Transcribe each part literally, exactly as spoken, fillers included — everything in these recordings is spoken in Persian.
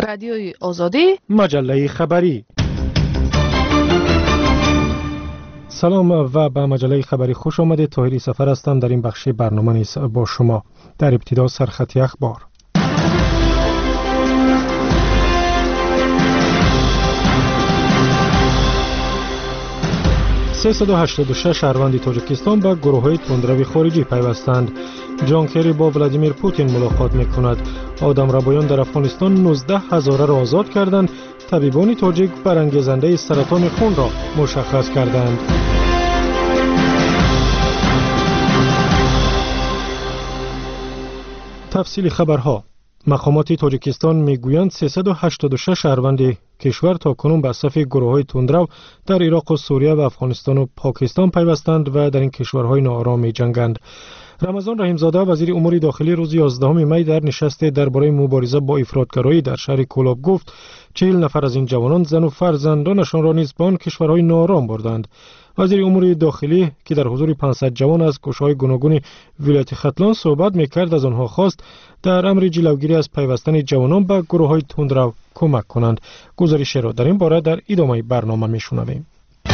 رادیوی آزادی، مجله خبری. سلام و به مجله خبری خوش آمدید. طاهری سفر هستم. در این بخش برنامه نیز با شما. در ابتدا سرخط اخبار. سیصد و هشتاد و شش شهروند تاجیکستان به گروه‌های تندروی خارجی پیوستند. جان کری با ولادیمیر پوتین ملاقات می‌کند. آدمربایان در افغانستان نوزده هزاره را آزاد کردند. طبیبان تاجیک برانگیزنده سرطان خون را مشخص کردند. تفصیل خبرها. مقامات تاجیکستان میگویند سیصد و هشتاد و شش شهروند کشور تا کنون به صف گروه‌های تندرو در عراق و سوریه و افغانستان و پاکستان پیوستند و در این کشورهای ناآرام می‌جنگند. رمضان رحیمزاده وزیر امور داخلی روز یازدهم می در نشست درباره مبارزه با افراطگرایی در شهر کولاب گفت چهل نفر از این جوانان زن و فرزندانشان را نیز به آن کشورهای ناآرام بردند. وزیر امور داخلی که در حضور پانصد جوان از کوشه‌های گوناگون ولایت ختلان صحبت می‌کرد از آنها خواست در امر جلوگیری از پیوستن جوانان به گروه‌های تندرو کمک کنند. گزارش را در این باره در ادامه برنامه می‌شنویم.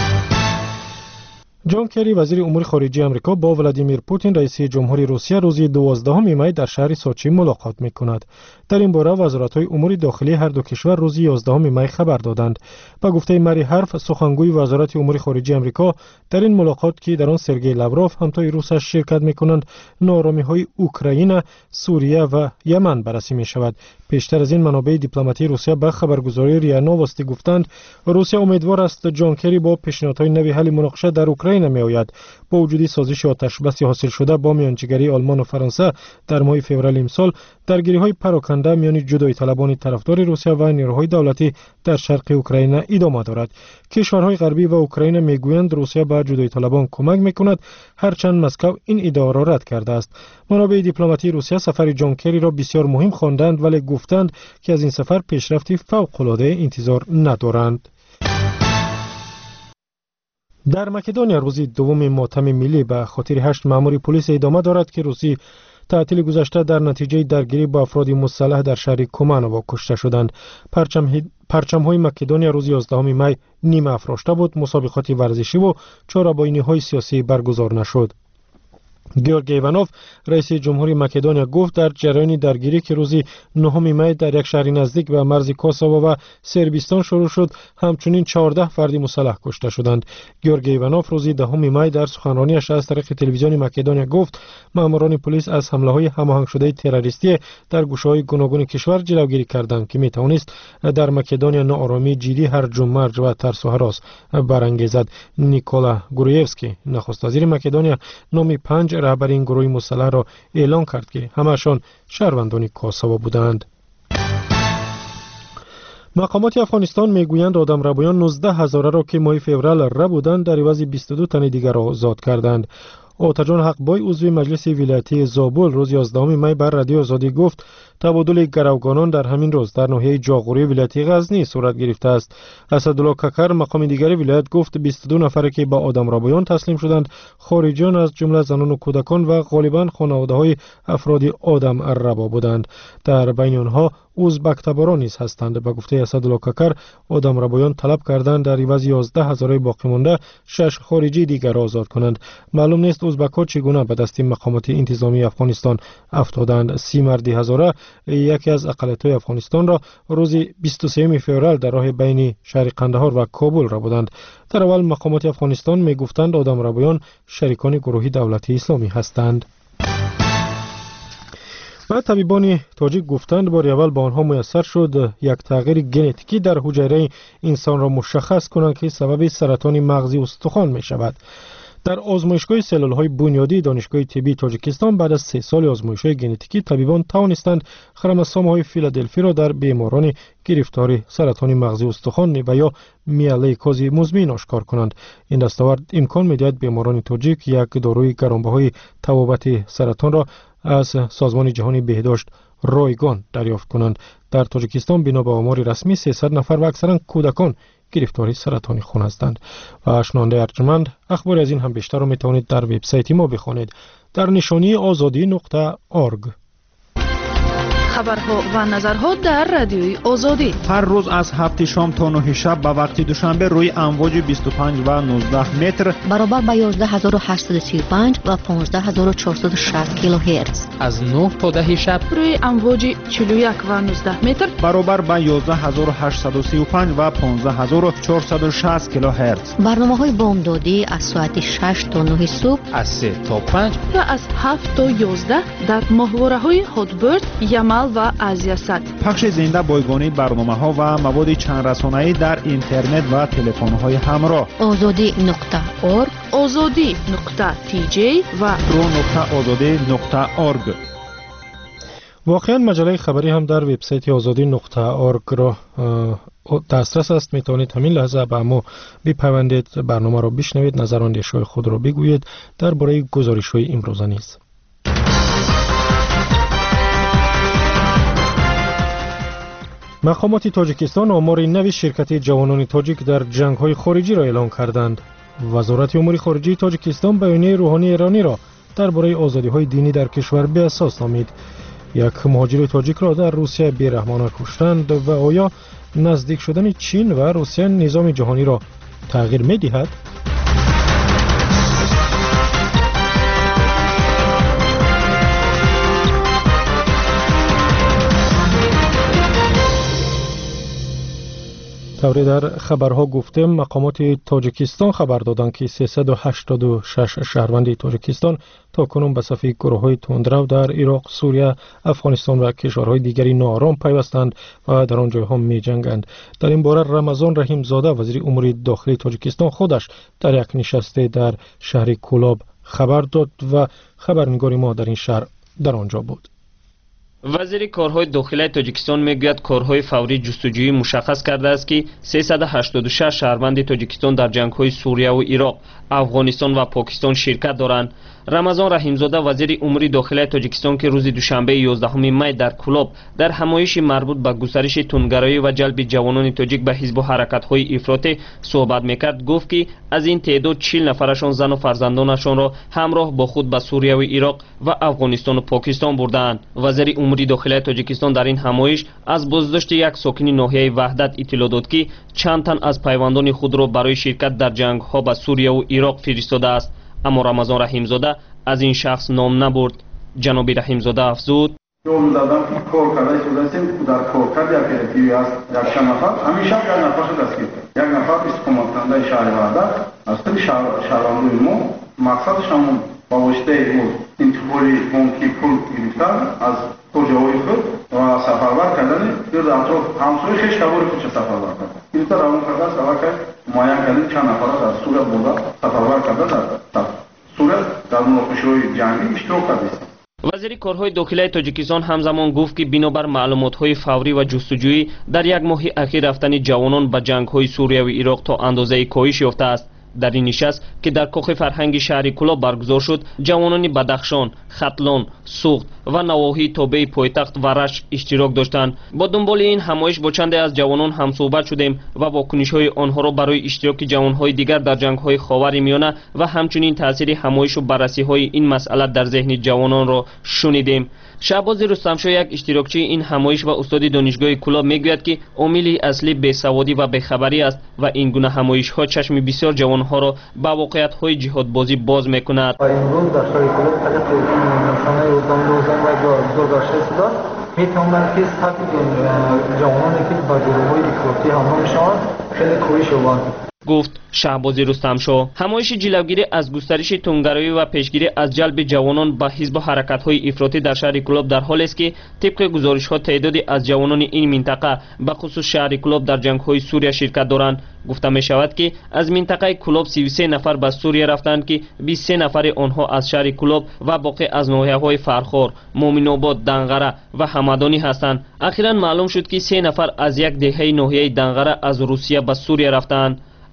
جان کری وزیر امور خارجه آمریکا با ولادیمیر پوتین رئیس جمهوری روسیه روز دوازدهم می در شهر سوچی ملاقات می‌کند. در این باره وزارت‌های امور داخلی هر دو کشور روز یازدهم می خبر دادند. با گفته مری حرف سخنگوی وزارت امور خارجه آمریکا در این ملاقات که در آن سرگئی لاوروف همتای روسش شرکت می‌کنند ناآرامی‌های اوکراین، سوریه و یمن بررسی می‌شود. پیشتر از این منابع دیپلماتی روسیه به خبرگزاری ریا نووستی گفتند روسیه امیدوار است جان کری با پیشنهادهای نوی حل مناقشه در اوکراین میآید. با وجود سازش آتشبس حاصل شده با میانجیگری آلمان و فرانسه در ماه فوریه امسال درگیری‌های پراکنده میان جدایی طلبان طرفدار روسیه و نیروهای دولتی در شرق اوکراین ادامه دارد. کشورهای غربی و اوکراین میگویند روسیه به جدایی طلبان کمک میکند، هرچند مسکو این ادعا را رد کرده است. منابع دیپلماتی روسیه سفر جان کری را بسیار مهم خواندند ولی گفتند که از این سفر پیشرفتی فوق‌العاده انتظار ندارند. در مکدونیا روز دوم ماتم ملی به خاطر هشت مأمور پلیس ادامه دارد که روسی تعطیل گذشته در نتیجه درگیری با افراد مسلح در شهر کومانووا کشته شدند. پرچم پرچم‌های مکدونیا روز یازدهم می نیمه افراشته بود. مسابقات ورزشی و چهاربینی‌های سیاسی برگزار نشد. گیورگی ایوانوف رئیس جمهوری مکدونیا گفت در جریان درگیری که روز نهم می در یک شهر نزدیک به مرز کوسوو و سربستان شروع شد همچنین چهارده فرد مسلح کشته شدند. گیورگی ایوانوف روز دهم می در سخنرانیش از طریق تلویزیون مکدونیا گفت ماموران پلیس از حمله‌های هماهنگ شده تروریستی در گوشه‌های گوناگون کشور جلوگیری کردند که میتوانست در مکدونیا ناآرامی جدی هرج و مرج و ترس و هراس برانگیزد. نیکولا گرویفسکی نخست وزیر مکدونیا نام پنج رهبر این گروه مسلح را اعلام کرد که همه‌شان شهروندان کوسوو بودند. مقامات افغانستان میگویند آدمربایان نوزده هزاره را که ماه فوریه را بودند در عوض بیست و دو تن دیگر را آزاد کردند. آتاجان حقبای عضو مجلس ولایتی زابل روز یازدهم می بر رادیو آزادی گفت تبادل گروگانان در همین روز در ناحیه جاغوری ولایت غزنی صورت گرفته است. اسدالله ککر مقام دیگری ولایت گفت بیست و دو نفر که با آدمربایان تسلیم شدند خارجیان از جمله زنان و کودکان و غالبا خانواده‌های افراد آدم ربا بودند. در بین آنها ازبک تباران نیز هستند. به گفته اسدالله ککر آدمربایان طلب کردند در عوض یازده هزاره باقی مانده شش خارجی دیگر را آزاد کنند. معلوم نیست ازبک‌ها چگونه به دست مقامات انتظامی افغانستان افتادند. سی مردی هزاره یکی از اقلیت‌های افغانستان را روز بیست و سوم فوریه در راه بین شهر قندهار و کابل را بودند. در اول مقامات افغانستان میگفتند آدمربایان شریکان گروهی دولتی اسلامی هستند. و طبیبان تاجیک گفتند بار اول با آنها میسر شد یک تغییر ژنتیکی در حجره انسان را مشخص کنند که سبب سرطان مغزی استخوان می شود. در آزمایشگاه سلول‌های بنیادی دانشگاه طبی تاجیکستان بعد از سه سال آزمایش‌های ژنتیکی طبیبان توانستند خروموسوم‌های فیلادلفی را در بیماران گرفتار سرطان مغزی استخوان و یا میالیکوز مزمن آشکار کنند. این دستاورد امکان می‌دهد بیماران تاجیک یک داروی گرانبهای تبابت سرطان را از سازمان جهانی بهداشت رایگان دریافت کنند. در تاجیکستان بنا به آمار رسمی سیصد نفر و اکثرا کودکان گرفتاری سرطان خون هستند. و شنونده ارجمند اخبار از این هم بیشتر را می توانید در وبسایت ما بخوانید در نشانی آزادی نقطه اورگ. خبرها و نظرها در رادیوی آزادی هر روز از هفت شام تا نه شب به وقت دوشنبه روی امواج بیست و پنج و نوزده متر برابر با یازده هزار و هشتصد و سی و پنج و پانزده هزار و چهارصد و شصت کیلوهرتز از نه تا ده شب روی امواج چهل و یک و نوزده متر برابر با یازده هزار و هشتصد و سی و پنج و پانزده هزار و چهارصد و شصت کیلوهرتز. برنامه‌های بامدادی از ساعت شش تا نه صبح، از سه تا پنج و از هفت تا یازده در ماهواره‌های هاتبرد، یمل و آزیاست. پخش زنده بایگانی برنامه‌ها و مواد چند رسانه‌ای در اینترنت و تلفن‌های همراه. آزادی نقطه اورگ، آزادی نقطه تی جی و رو نقطه آزادی نقطه اورگ. واقعا مجله خبری هم در وبسایت آزادی نقطه اورگ را دسترس است. میتونید همین لحظه با ما بپیوندید، برنامه را بشنوید، نظر و اندیشه‌های خود را بگویید درباره گزارش‌های امروزه نیز. مقامات تاجیکستان آمار نوی شرکت جوانان تاجیک در جنگ‌های خارجی را اعلام کردند. وزارت امور خارجه تاجیکستان بیانیه روحانی ایرانی را درباره آزادی‌های دینی در کشور به اساس نامید. یک مهاجر تاجیک را در روسیه بیرحمانه کشتند و آیا نزدیک شدن چین و روسیه نظام جهانی را تغییر می‌دهد؟ طوری در خبرها گفتیم مقامات تاجیکستان خبر دادند که سیصد و هشتاد و شش شهروند تاجیکستان تا کنون به صف گروه‌های تندرو در عراق، سوریه، افغانستان و کشورهای دیگری ناآرام پیوستند و در آن جایها می‌جنگند. در این باره رمضان رحیم زاده وزیر امور داخلی تاجیکستان خودش در یک نشست در شهر کولاب خبر داد و خبرنگار ما در این شهر در آنجا بود. وزیر کارهای داخلی تاجیکستان میگوید کارهای فوری جستجویی مشخص کرده است که سیصد و هشتاد و شش شهروند تاجیکستان در جنگ‌های سوریه و عراق، افغانستان و پاکستان شرکت دارند. رمضان رحیمزاده وزیر امور داخلی تاجیکستان که روز دوشنبه یازدهم می در کولاب در همایش مربوط به گسترش تندگرایی و جلب جوانان تاجیک به حزب و حرکت‌های افراطی صحبت میکرد. گفت که از این تعداد چهل نفرشان زن و فرزندانشان را همراه با خود به سوریه و عراق و افغانستان و پاکستان بردند. وزیر امور داخلی تاجیکستان در این همایش از بازداشت یک ساکن ناحیه وحدت اطلاع داد که چند تن از پیوندان خود را برای شرکت در جنگ‌ها به سوریه و عراق فرستاده است. اما رمضان رحیمزاده از این شخص نام نبرد. جناب رحیمزاده افزود: یوم دادم کار کرده شده در کار کرد یک اپراتیوی است یک چند نفر همیشه یک نفر شده است یک نفر استقامت کننده شهر وحدت از طریق شهروندان ما مقصدش هم با واسطه انتقالی بانکی پول گرفتن از کجاهای خود و سفربر کردن یا در اطراف همسایه خویش کبار خودش سفربر کرد. این طور روان کرده است که معین کردن چند نفر در سوریه برده سفربر کرده در سوریه در مناقشه‌های جنگی اشتراک کرده است. وزیر کارهای داخلی تاجیکستان همزمان گفت که بنابر معلومات‌های فوری و جستجویی در یک ماه اخیر رفتن جوانان به جنگ‌های سوریه و عراق تا اندازه کاهش یافته است. در این نشست که در کاخ فرهنگی شهر کولاب برگزار شد، جوانان بدخشان، ختلان، سوخت و نواحی تابع پایتخت و رشت اشتراک داشتند. با دنبال این همایش با چند از جوانان هم صحبت شدیم و واکنش‌های آنها را برای اشتراک جوان‌های دیگر در جنگ‌های خاورمیانه و همچنین تاثیر همایش و بررسی‌های این مسئله در ذهن جوانان را شنیدیم. شهباز رستمشاه یک اشتراکچی این همایش و استاد دانشگاه کولاب میگوید که عامل اصلی بیسوادی و بیخبری است و این گونه همایش‌ها چشم بسیار جوان‌ها را به واقعیت‌های جهادبازی باز می‌کند. امروز در شهر کولاب طبق نشانه روزنامه روزنامه و بزرگداشته شده می‌توانند که سطح جوانانی که با گروه‌های افراطی همراه می‌شوند خیلی کاهش یابند. گفت شهباز رستمشاه. همایش جلوگیری از گسترش تندگرایی و پیشگیری از جلب جوانان به حزب و حرکت‌های افراطی در شهر کولاب در حالی است که طبق گزارش‌ها تعدادی از جوانان این منطقه به خصوص شهر کولاب در جنگ‌های سوریه شرکت دارند. گفته می‌شود که از منطقه کولاب سی و سه نفر به سوریه رفتند که بیست و سه نفر آنها از شهر کولاب و باقی از ناحیه‌های فرخار، مومن‌آباد، دنغره و همدانی هستند. اخیراً معلوم شد که سه نفر از یک دهه ناحیه دنغره از روسیه به سوریه رفتند.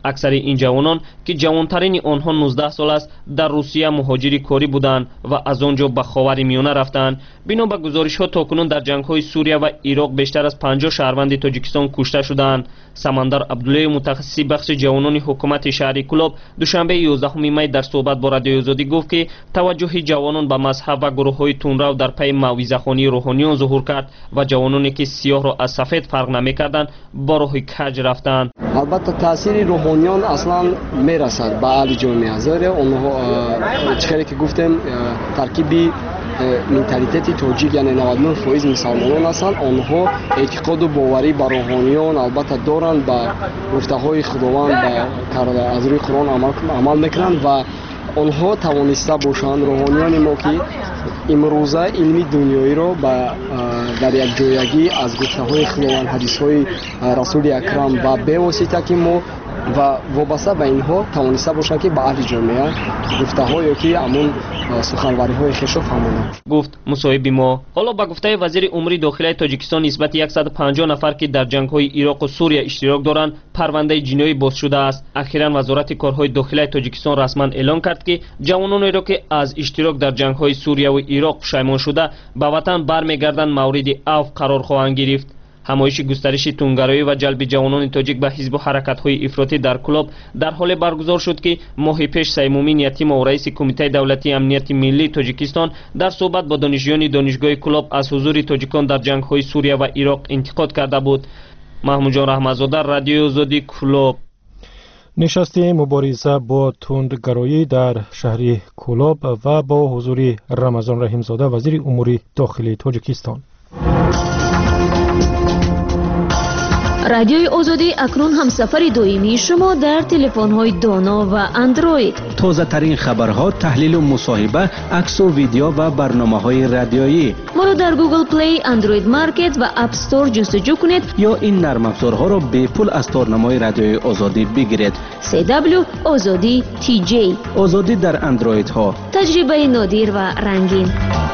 اکثر این جوانان که جوانترین آنها نوزده سال است در روسیه مهاجر کاری بودند و از آنجا به خاورمیانه رفتند. بنا به گزارش‌ها تاکنون در جنگ‌های سوریه و عراق بیشتر از پنجاه شهروند تاجیکستان کشته شدند. سمندر عبدالله متخصص بخش جوانان حکومت شهر کلوب دوشنبه یازدهم می در صحبت با رادیو آزادی گفت که توجه جوانان به مذهب و گروه‌های تندرو در پی موعظه‌خوانی روحانیان ظهور کرد و جوانانی که سیاه را از سفید فرق نمی‌کردند با راه کج رفتند. البته تاثیر روحانیان اصلا میرسد به اهل جامعه، زیرا اونها چیزی که گفتم ترکیبی منتالیته تاجیک یعنی نود و نه درصد مسلمانان هستند. آنها اعتقاد و باوری به روحانیان البته دارند، به گفته‌های خداوند به از روی قرآن عمل عمل میکنند و آنها توانسته باشند روحانیان ما که امروزه علمی دنیایی را به در یک جایگی از گفته‌های خداوند، حدیث‌های رسول اکرم و به واسطه که ما و وابسته به اینها توانسته باشند که به اهل جامعه گفته‌هایی که همون سخنوری‌های خیش را فهمانند. گفت مصاحب ما. حالا با گفته وزیر امور داخلی تاجیکستان نسبت صد و پنجاه نفر که در جنگ‌های عراق و سوریه اشتراک دارند پرونده جنایی باز شده است. اخیراً وزارت کارهای داخلی تاجیکستان رسما اعلام کرد که جوانانی را که از اشتراک در جنگ‌های سوریه و عراق پشیمان شده به وطن برمیگردند مورد عفو قرار خواهند گرفت. همایش گسترش تندگرایی و جلب جوانان تاجیک به حزب و حرکت‌های افراطی در کلوب در حال برگزار شد که ماه پیش سیمومین یتیم و رئیس کمیته دولتی امنیت ملی تاجیکستان در صحبت با دانشجویان دانشگاه کلوب از حضور تاجیکان در جنگ‌های سوریه و عراق انتقاد کرده بود. محمود جان رحمت‌زاده، رادیو آزادی کلوب. نشست مبارزه با تندگرایی در شهر کلوب و با حضور رمضان رحیم‌زاده وزیر امور داخلی تاجیکستان. رادیوی آزادی اکنون همسفر دائمی شما در تلفن‌های دانا و اندروید. تازه ترین خبرها، تحلیل و مصاحبه، عکس و ویدیو و برنامه‌های رادیویی. ما را در گوگل پلی، اندروید مارکت و اپ استور جستجو کنید یا این نرم افزارها را به پول از تارنمای رادیوی آزادی بگیرید. سی دبلیو آزادی تی جی. آزادی در اندروید ها. تجربه نادر و رنگین.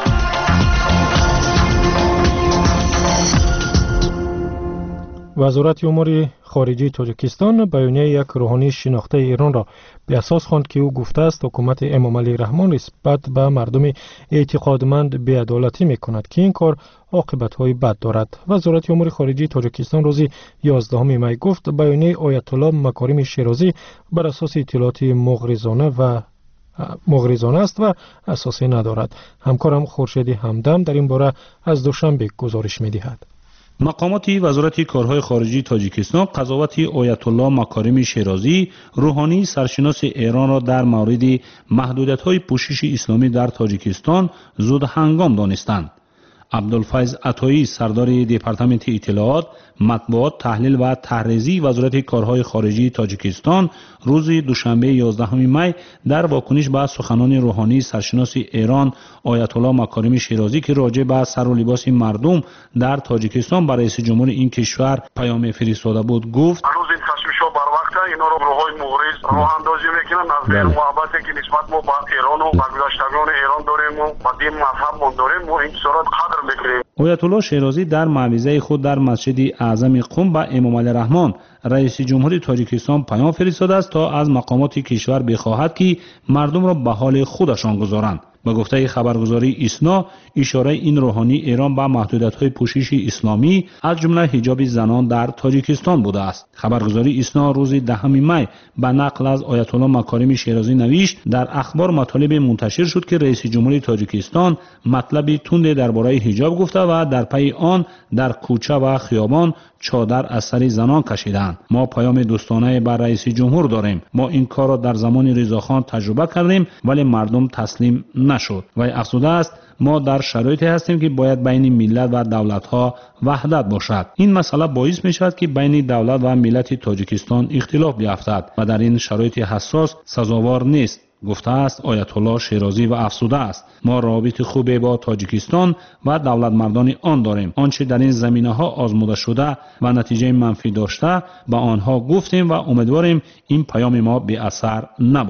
وزارت امور خارجه تاجیکستان بیانیه یک روحانی شناخته ایران را به اساس خواند که او گفته است حکومت امام علی رحمان نسبت به مردم اعتقادمند بی‌عدالتی می‌کند که این کار عاقبت‌های بد دارد. وزارت امور خارجه تاجیکستان روز یازدهم می گفت بیانیه آیت الله مکارم شیرازی بر اساس اطلاعات مغرضانه و مغرضانه است و اساسی ندارد. همکارم خورشید همدم در این باره از دوشنبه گزارش می‌دهد. مقامات وزارت کارهای خارجی تاجیکستان قضاوت آیت الله مکارم شیرازی روحانی سرشناس ایران را در مورد محدودیت‌های پوشش اسلامی در تاجیکستان زود هنگام دانستند. عبدالفیض عطایی سردار دپارتمنت اطلاعات، مطبوعات، تحلیل و تحریزی وزارت کارهای خارجی تاجیکستان روز دوشنبه یازدهم می در واکنش به سخنان روحانی سرشناس ایران آیت الله مکارم شیرازی که راجع به سر و لباس مردم در تاجیکستان برای رئیس جمهور این کشور پیام فرستاده بود گفت اینا رو گروه‌های مغرض راه اندازی میکنن از غیر محبتی که نسبت ما با ایران و برگذشتگان ایران داریم و با دین مذهب ما داریم و این صورت قدر میکنیم. آیت الله شیرازی در موعظه خود در مسجد اعظم قم به امام علی رحمان رئیس جمهور تاجیکستان پیام فرستاده است تا از مقامات کشور بخواهد که مردم را به حال خودشان گذارند. با گفته خبرگزاری ایسنا اشاره این روحانی ایران به محدودیت‌های پوشش اسلامی از جمله حجاب زنان در تاجیکستان بوده است. خبرگزاری ایسنا روز دهم می به نقل از آیت الله مکارم شیرازی نوشت در اخبار مطالب منتشر شد که رئیس جمهور تاجیکستان مطلب تند درباره حجاب گفته و در پی آن در کوچه و خیابان چادر از سر زنان کشیدند. ما پیام دوستانه بر رئیس جمهور داریم. ما این کار را در زمان رضاخان تجربه کردیم ولی مردم تسلیم نشد. و افسوده است ما در شرایطی هستیم که باید بین ملت و دولت‌ها وحدت باشد. این مسئله باعث می‌شود که بین دولت و ملت تاجیکستان اختلاف بیفتد و در این شرایط حساس سزاوار نیست. گفته است آیت الله شیرازی و افسوده است ما رابط خوبی با تاجیکستان و دولت مردان آن داریم. آنچه در این زمینه‌ها آزموده شده و نتیجه منفی داشته به آنها گفتیم و امیدواریم این پیام ما بی اثر نباشد.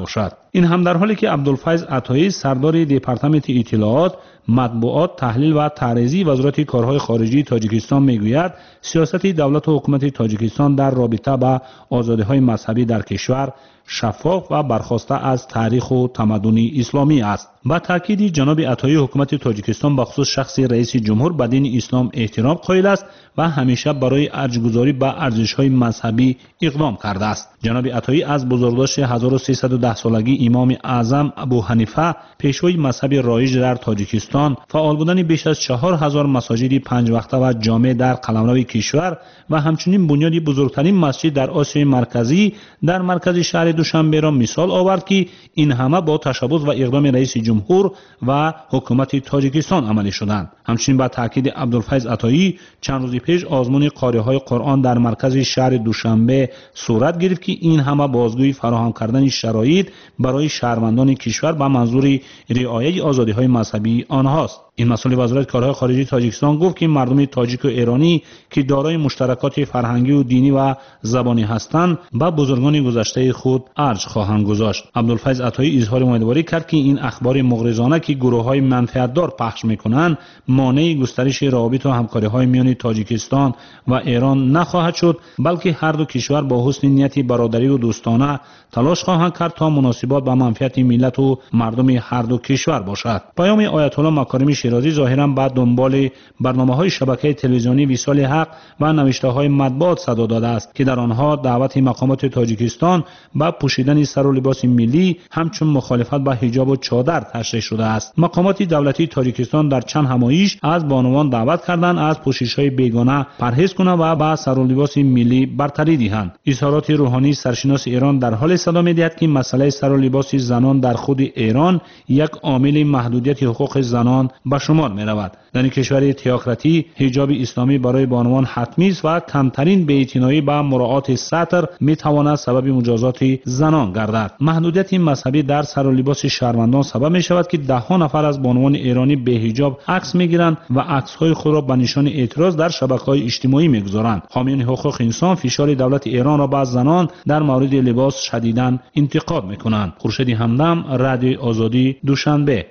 این هم در حالی که عبدالفیض عطایی سردار دپارتمنت اطلاعات، مطبوعات، تحلیل و تعرضی وزارت کارهای خارجی تاجیکستان میگوید سیاست دولت و حکومت تاجیکستان در رابطه با آزادی‌های مذهبی در کشور شفاف و برخواسته از تاریخ و تمدن اسلامی است. با تاکید جناب عطایی حکومت تاجیکستان به خصوص شخص رئیس جمهور به دین اسلام احترام قائل است و همیشه برای ارجگذاری به ارزش‌های مذهبی اقدام کرده است. جناب عطایی از بزرگداشت هزار و سیصد و ده سالگی امام اعظم ابو حنیفه پیشوای مذهب رایج در تاجیکستان، فعال بودن بیش از چهار هزار مساجد پنج وقته و جامع در قلمرو کشور و همچنین بنیاد بزرگترین مسجد در آسیای مرکزی در مرکز شهر دوشنبه را مثال آورد که این همه با تشبث و اقدام رئیس جمهور و حکومت تاجیکستان عملی شدند. همچنین با تاکید عبدالفیض عطایی چند روز پیش آزمون قاری‌های قرآن در مرکز شهر دوشنبه صورت گرفت که این همه بازگویی فراهم کردن شرایط برای شهروندان کشور به منظور رعایت آزادی‌های مذهبی آنهاست. این مسئول وزارت کارهای خارجی تاجیکستان گفت که مردم تاجیک و ایرانی که دارای مشترکات فرهنگی و دینی و زبانی هستند با بزرگان گذشته خود ارج خواهند گذاشت. عبدالفیض عطایی اظهار امیدواری کرد که این اخبار مغرضانه که گروه‌های منفعت‌دار پخش می‌کنند مانع گسترش روابط و همکاری‌های میان تاجیکستان و ایران نخواهد شد، بلکه هر دو کشور با حسن نیت برادری و دوستانه تلاش خواهند کرد تا مناسبات با منفعت ملت و مردم هر دو کشور باشد. پیام آیت الله مکارم شیرازی ظاهراً بعد دنبال برنامه‌های شبکه تلویزیونی وصال حق و نوشته‌های مطبوعات صدا داده است که در آنها دعوت مقامات تاجیکستان با پوشیدن سر و لباس ملی همچون مخالفت با حجاب و چادر تشریح شده است. مقامات دولتی تاجیکستان در چند همایش از بانوان دعوت کردند از پوشش‌های بیگانه پرهیز کنند و با سر و لباس ملی برتری دهند. اظهارات روحانی سرشناس ایران در حال صدا می‌دهد که مسئله سر و لباس زنان در خود ایران یک عامل محدودیت حقوق زنان به شمار می‌رود. در کشور تئوکراتی حجاب اسلامی برای بانوان حتمی است و کمترین بی‌اعتنایی به مراعات سطر می‌تواند سبب مجازات زنان گردد. محدودیت مذهبی در سر و لباس شهروندان سبب می‌شود که ده ها نفر از بانوان ایرانی به حجاب عکس می‌گیرند و عکس‌های خود را به نشان اعتراض در شبکه‌های اجتماعی می‌گذارند. حامیان حقوق انسان فشار دولت ایران را بر زنان در مورد لباس شدیداً انتقاد می‌کنند. خورشید همدم، رادیو آزادی، دوشنبه.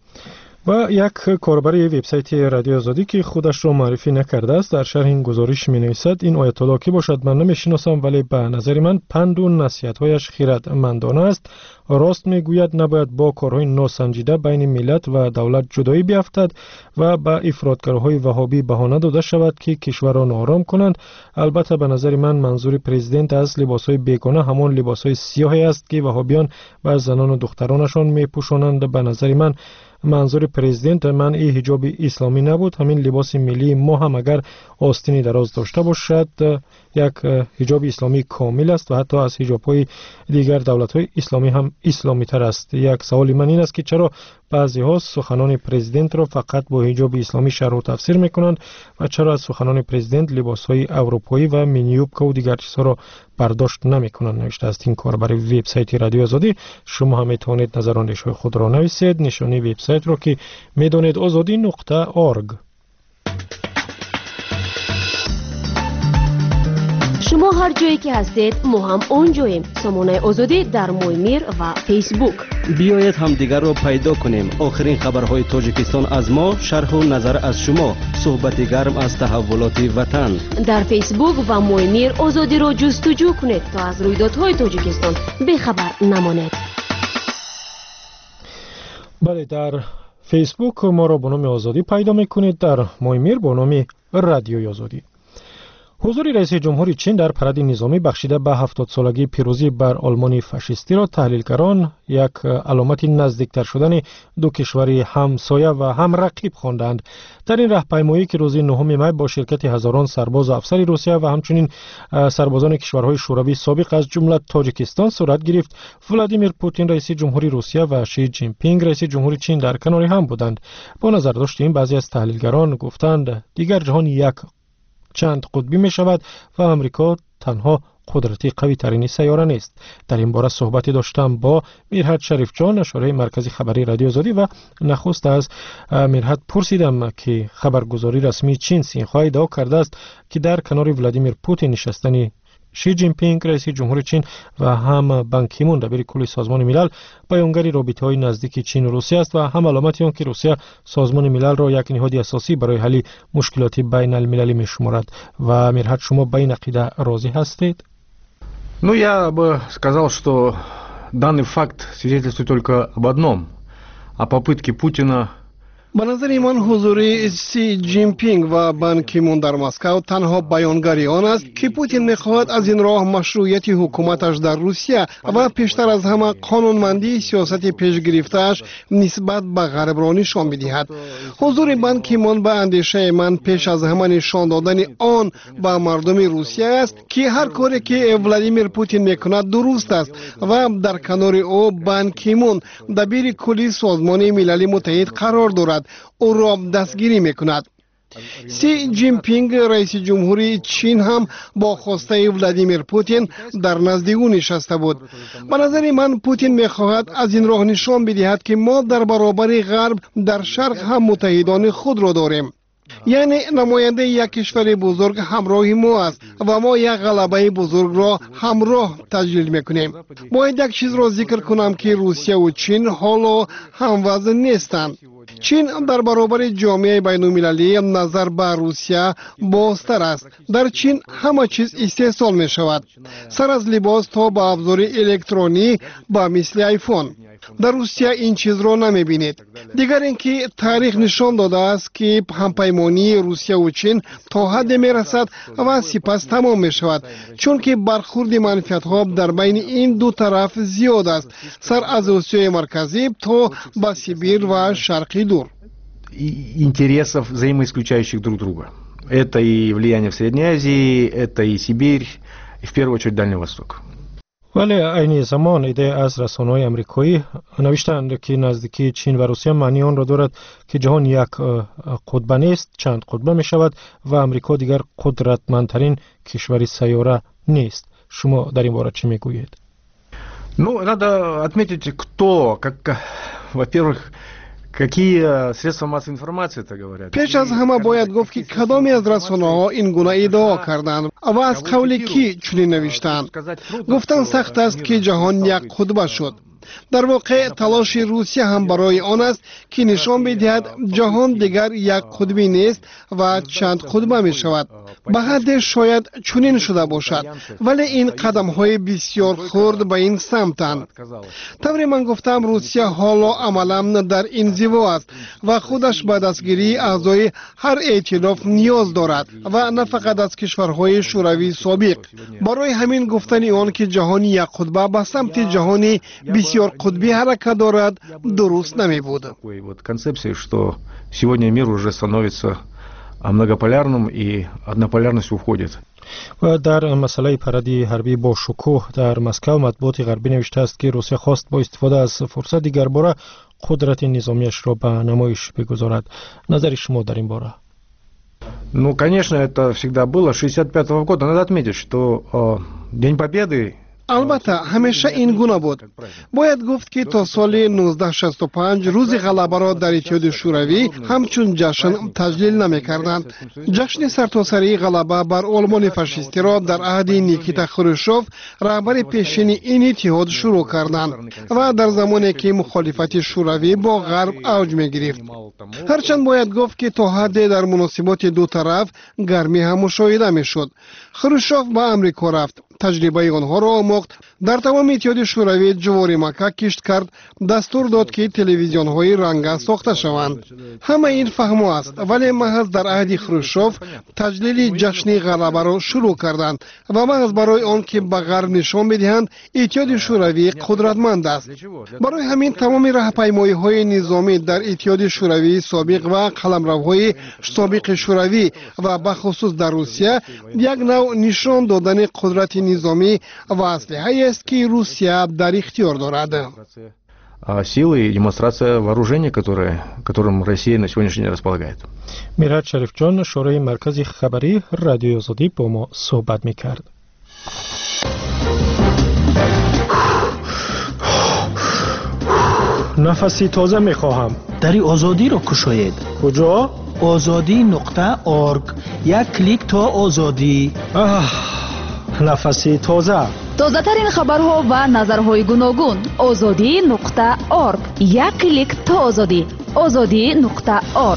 و یک کاربر وبسایت رادیو آزادی که خودش را معرفی نکرده است در شرح این گزارش می نویسد این آیت الله کی باشد من نمیشناسم، ولی به نظر من پند و نصیحت‌هایش خیرتمندانه است. راست میگوید نباید با کارهای ناسنجیده بین ملت و دولت جدایی بیفتد و با افراطگرهای وهابی بهانه داده شود که کشور را ناآرام کنند. البته به نظر من منظور پرزیدنت از لباسهای بیگانه همان لباسهای سیاهی است که وهابیان بر زنان و دخترانشان میپوشانند. به نظر من منظور پرزیدنت منع حجاب اسلامی نبود. همین لباس ملی ما هم اگر آستینی دراز داشته باشد یک حجاب اسلامی کامل است و حتی از حجاب‌های دیگر دولت‌های اسلامی هم اسلامی تر است. یک سوال من این است که چرا بعضی ها سخنان پرزیدنت را فقط با حجاب اسلامی شرح و تفسیر میکنند و چرا از سخنان پرزیدنت لباس‌های اروپایی و مینیوبکا و دیگر چیزها را برداشت نمیکنند؟ نوشته است این کاربر وبسایت رادیو آزادی. شما هم میتوانید نظر و اندیشه خود را نویسید. نشانی وبسایت را که میدانید آزادی نقطه آرگ. شما هر جایی که هستید ما هم اونجاییم. سامانه آزادی در مویمیر و فیسبوک. بیایید هم دیگر رو پیدا کنیم. آخرین خبرهای تاجیکستان از ما، شرح و نظر از شما، صحبت گرم از تحولات وطن. در فیسبوک و مویمیر آزادی رو جستجو کنید تا از رویدادهای تاجیکستان بخبر نمانید. بله، در فیسبوک ما را با نام آزادی پیدا میکنید، در مویمیر با نام رادیو آزادی. حضور رئیس جمهوری چین در پرد نظامی بخشیده به هفتاد سالگی پیروزی بر آلمان فاشیستی را تحلیلگران یک علامت نزدیکتر شدن دو کشوری همسایه و هم رقیب خواندند. در این راهپیمایی که روز نهم می با شرکت هزاران سرباز و افسر روسیه و همچنین سربازان کشورهای شوروی سابق از جمله تاجیکستان صورت گرفت، ولادیمیر پوتین رئیس جمهوری روسیه و شی جین پینگ رئیس جمهوری چین در کنار هم بودند. با نظر داشت این بعضی از تحلیلگران گفتند دیگر جهان یک چند قطبی می شود و امریکا تنها قدرتی قوی ترین سیاره نیست. در این باره صحبتی داشتم با میرحت شریف جان، اشاره مرکزی خبری رادیو آزادی، و نخست از میرحت پرسیدم که خبرگزاری رسمی چین سینخوا ادعا کرده است که در کنار ولادیمیر پوتین نشستن شی جین پینگ رئیس جمهوری چین و هم بان کی مون دبیر کل سازمان ملل بیانگر رابطه‌های نزدیک چین و روسیه است و هم علامتی آن که روسیه سازمان ملل را یک نهاد اساسی برای حل مشکلات بین المللی می‌شمارد. و میرحت شما به این عقیده راضی هستید؟ Ну, я бы сказал, что данный факт свидетельствует только об одном, о попытке Путина. به نظر من حضور سی جین پینگ و بان کی مون در مسکو تنها بیانگری آن است که پوتین میخواهد از این راه مشروعیت حکومتش در روسیه و پیشتر از همه قانونمندی سیاست پیش گرفته‌اش نسبت به غرب را نشان بدهد. حضور بان کی مون به اندیشه من پیش از همه نشان دادن آن به مردم روسیه است که هر کاری که ولادیمیر پوتین میکند درست است و در کنار او بان کی مون دبیر کلی سازمان ملل متحد قرار دارد، او را دستگیری میکند. سی جین پینگ رئیس جمهوری چین هم با خواسته ولادیمیر پوتین در نزد او نشسته بود. به نظر من پوتین میخواهد از این راه نشان بدهد که ما در برابر غرب در شرق هم متحدان خود را داریم. یعنی نماینده یک کشور بزرگ همراه ما است و ما یک غلبه بزرگ را همراه تجلیل میکنیم. باید یک چیز را ذکر کنم که روسیه و چین حالا هموزن نیستند. چین در برابر جامعه بین المللی نظر به روسیه بازتر است. در چین همه چیز استحصال می شود، سر از لباس تا به ابزار الکترونی با مثل آیفون. در روسیه این چیز را نمی بینید. دیگر اینکه تاریخ نشان داده است که همپیمانی روسیه و چین تا حد می رسد و سپس تمام می شود، چون که برخورد منفعت ها در بین این دو طرف زیاد است، سر از آسیای مرکزی تا به سیبیر و شرقی دور. Интересов взаимоисключающих друг друга. Это и влияние в Средней Азии, это и Сибирь, и в первую очередь Дальний Восток. ولی عین زمان ایده از رسانه‌های آمریکایی نوشتند که نزدیکی چین و روسیه معنی آن را دارد که جهان یک قطب نیست، چند قطبه می شود و آمریکا دیگر قدرتمندترین کشور سیاره نیست. شما در این باره چی می گویید؟ Ну, надо отметить, кто, как, во-первых, какие средства массовой информации это говорят. پیش از همه باید گفت که کدامی از رسانه‌ها این گونه ادعا کردند و از قول کی چنین نوشتند. گفتن سخت است که جهان یک قطب شد. در واقع تلاش روسیه هم برای آن است که نشان بدهد جهان دیگر یک قطبی نیست و چند قطبه می شود. به حد شاید چنین شده باشد، ولی این قدم های بسیار خرد به این سمتند. طوری من گفتم روسیه حالا عملا در انزوا است و خودش به دستگیری اعضای هر ائتلاف نیاز دارد و نه فقط از کشورهای شوروی سابق. برای همین گفتن آن که جهان یک قطبه به سمت جهانی بسیار قطبی حرکت دارد درست نمی بود. Концепции, что сегодня мир уже становится многополярным и однополярность уходит. و در مسئله پردی حربی با شکوه در مسکو مطبوعات غربی نوشته است که روسیه خواست با استفاده از فرصت دیگر باره قدرت نظامیش را به نمایش بگذارد. نظر شما در این باره؟ Ну, конечно, это всегда было. шестьдесят пятого года надо отметить, что э, День Победы. البته همیشه این گونه بود. باید گفت که تا سال نوزده شصت و پنج روز غلبه را در اتحاد شوروی همچون جشن تجلیل نمی کردند. جشن سرتاسری غلبه بر آلمان فاشیستی را در عهد نیکیتا خروشچوف رهبر پیشین این اتحاد شروع کردند و در زمانی که مخالفت شوروی با غرب اوج می گرفت. هرچند باید گفت که تا حد در مناسبات دو طرف گرمی هم مشاهده می شد. خروشچوف به امریکا رفت، تجربه آنها را آموخت، در تمام اتحاد شوروی جواری مکه کشت کرد، دستور داد که تلویزیون های رنگه ساخته شوند. همه این فهم است، ولی محض در عهد خروشچوف تجلیل جشن غلبه را شروع کردند و محض برای آن که به غرب نشان بدهند اتحاد شوروی قدرتمند است. برای همین تمام راهپیمایی های نظامی در اتحاد شوروی سابق و قلمروهای سابق شوروی و به خصوص در روسیه یک نوع نشان دادن قدرت نظامی و اسلحه‌ای است که روسیه در اختیار دارد. Силы и демонстрация вооружения, которые, которым Россия на сегодняшний день располагает. میرحت شریف جان شورای مرکزی خبری رادیو آزادی با ما صحبت می‌کرد. نفسی تازه می‌خواهم. دری آزادی را کشاید. کجا؟ آزادی نقطه org. یک کلیک تا آزادی. нафаси тоза. тозатарин хабарҳо ва назарҳои гуногун. озодӣ нуқта орг. як клик то озодӣ. озодӣ нуқта орг.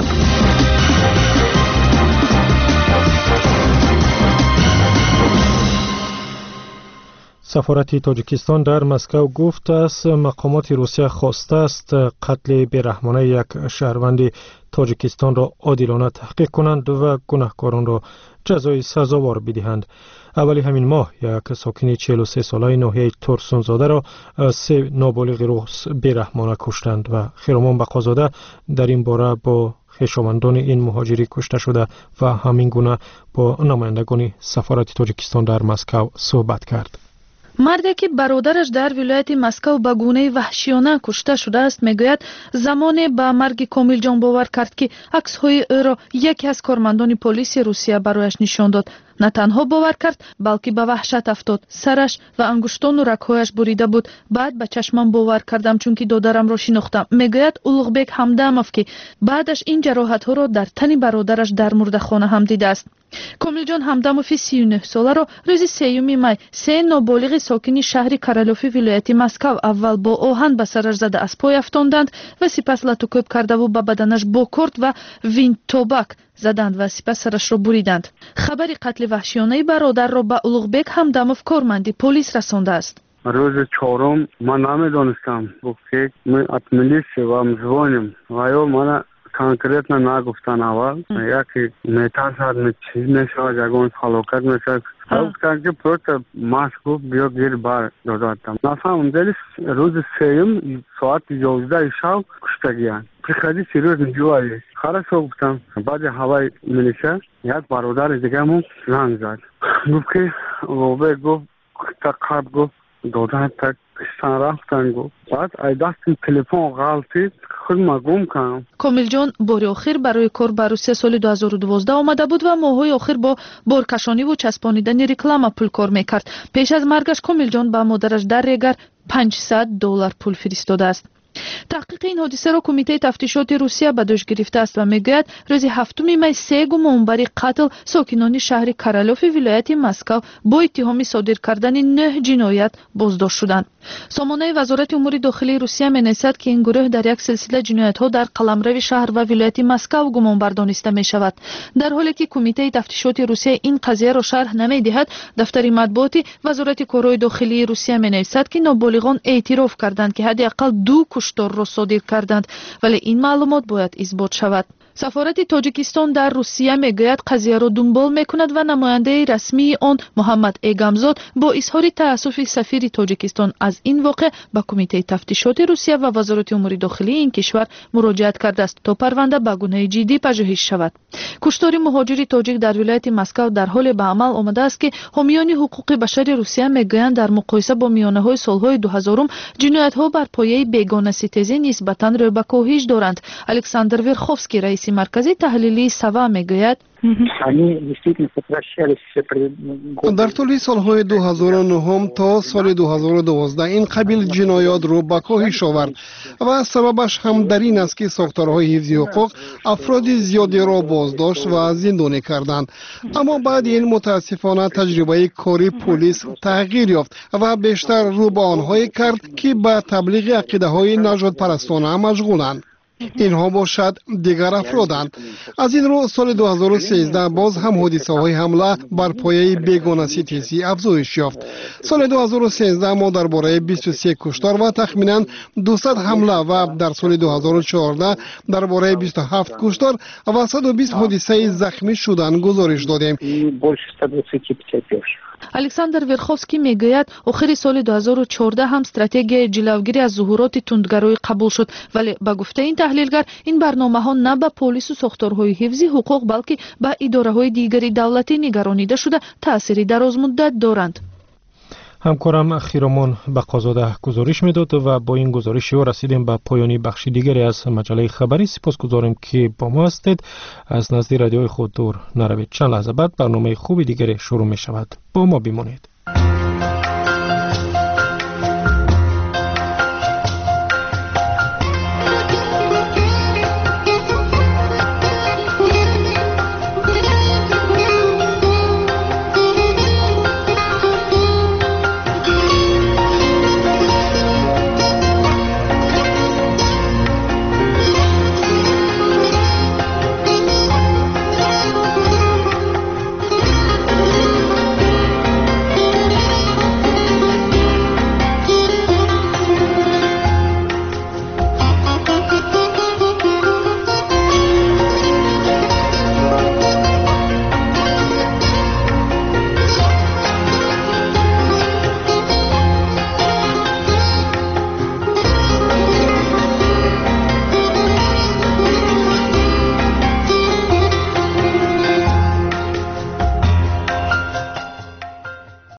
سفارت تاجیکستان در مسکو گفت است مقامات روسیه خواسته است قتل بیرحمانه یک شهروند تاجیکستان را عادلانه تحقیق کنند و گناهکاران را جزای سزاوار بدهند. اولی همین ماه یک ساکن چهل و سه ساله ناحیه ترسونزاده را سه نابالغ روس بیرحمانه کشتند و خیرمان بقازاده در این باره با خویشاوندان این مهاجری کشته شده و همین گونه با نمایندگان سفارت تاجیکستان در مسکو صحبت کرد. مرده که برادرش در ولایت مسکو به گونه وحشیانه کشته شده است میگوید زمان به مرگ کامل جان باور کرد که عکس‌های او را یکی از کارمندان پلیس روسیه برایش نشان داد. نه تنها باور کرد بلکه به وحشت افتاد. سرش و انگشتان و رگ‌هایش بریده بود. بعد به چشمم باور کردم چون که دادرم را شناختم. میگوید اولغبک همدمов که بعدش این جراحت‌ها را در تن برادرش در مرده‌خانه هم دیده است. کاملجان همدمов سی و نه ساله را روز سیوم می سه نابالغ ساکن شهر کرالوفی ولایت مسکو اول با آهن به سرش زده از پای افتاندند و سپس لطوکوب کرده و به بدنش با کرد و وینتوبک زدند و سپس سرش را بریدند. خبر قتل وحشیانه برادر را به اولغبک همدمов کارمند پلیس رسانده است. روز چهارم من نمیدانستم که ما از میلیس و مزوانیم و یا من конкретно نگفتن اول یکی میترسد می چیز میشود یکون خلاقت میشود گفتن که پروت ماسک بیا گیر بار دادم نفهم دلیل روز سیم ساعت یازده شب کشتگیان приходи серьезно делай хорошо گفتم بعد هوای میلیشه یک برادر دیگه مون زنگ زد گفت که اوبه گفت تقاب گفت دادن تک کشتن رفتن گفت بعد ای دستم تلفن غلطی خود مگم کنم. کاملجان بار آخر برای کار به روسیه سال دو هزار و دوازده آمده بود و ماهای آخر با بارکشانی و چسبانیدن رکلام پول کار میکرد. پیش از مرگش کاملجان به مادرش در ریگر پانصد دلار پول فرستاده است. تحقیق این حادثه را کمیته تفتیشات روسیه به دوش گرفته است و میگوید روز هفتم می سه گمانبر قتل ساکنان شهر کرالوفی ولایت مسکو با اتهام صادر کردن نه جنایت بازداشت شدند. سامانه وزارت امور داخلی روسیه می‌نویسد که این گروه در یک سلسله جنایت‌ها در قلمرو شهر و ولایت مسکو گمانبر دانسته می‌شود. در حالی که کمیته تفتیشات روسیه این قضیه را شرح نمی‌دهد، دفتر مطبوعات وزارت کارهای داخلی روسیه می‌نویسد که نابالغان اعتراف کردند که حداقل دو کشتار را صادر کردند، ولی این معلومات باید اثبات شود. سفارت تاجیکستان در روسیه میگوید قضیه را دنبال میکند و نماینده رسمی آن محمد ایگمزاد با اظهار تأسف سفیر تاجیکستان از این واقع به کمیته تفتیشات روسیه و وزارت امور داخلی این کشور مراجعت کرده است تا پرونده به گونه جدی پژوهش شود. کشتار مهاجر تاجیک در ولایت مسکو در حال به عمل آمده است که حامیان حقوق بشر روسیه میگویند در مقایسه با میانه‌های سالهای دو هزارم جنایت‌ها بر پایه بیگانه ستیزی نسبتاً رو به کاهش دارند. الکساندر ورخوفسکی رئیس مرکزی تحلیلی سوا میگوید در طول سالهای دو هزار و نه تا سال دو هزار و دوازده این قبیل جنایات رو به کاهش آورد و سببش هم در این است که ساختارهای حفظی حقوق افراد زیادی را بازداشت و زندانی کردند. اما بعد این متاسفانه تجربه کاری پلیس تغییر یافت و بیشتر رو به آنهایی کرد که به تبلیغ عقیده های نژاد پرستانه مشغولند. اینها باشد دیگر افرادند. از این رو سال دو هزار و سیزده باز هم حادثه های حمله بر پایه بیگانه ستیزی افزایش یافت. سال دو هزار و سیزده ما درباره بیست و سه کشتار و تخمینا دویست حمله و در سال دو هزار و چهارده درباره بیست و هفت کشتار و صد و بیست حادثه زخمی شدن گزارش دادیم. الکساندر ورخوفسکی میگوید آخر سال دو هزار و چهارده هم استراتژی جلوگیری از ظهورات تندگرای قبول شد، ولی به گفته این تحلیلگر این برنامه ها نه به پلیس و ساختارهای حفظی حقوق بلکه به اداره های دیگری دولتی نگرانیده شده تأثیری دراز مدت دارند. همکارم خیرمان بقازاده گزارش میداد و با این گزارش او رسیدیم به پایانی بخش دیگری از مجله خبری. سپاسگزاریم که با ما هستید. از نزد رادیوی خود دور نروید. چند لحظه بعد برنامه خوبی دیگری شروع می شود. با ما بمانید.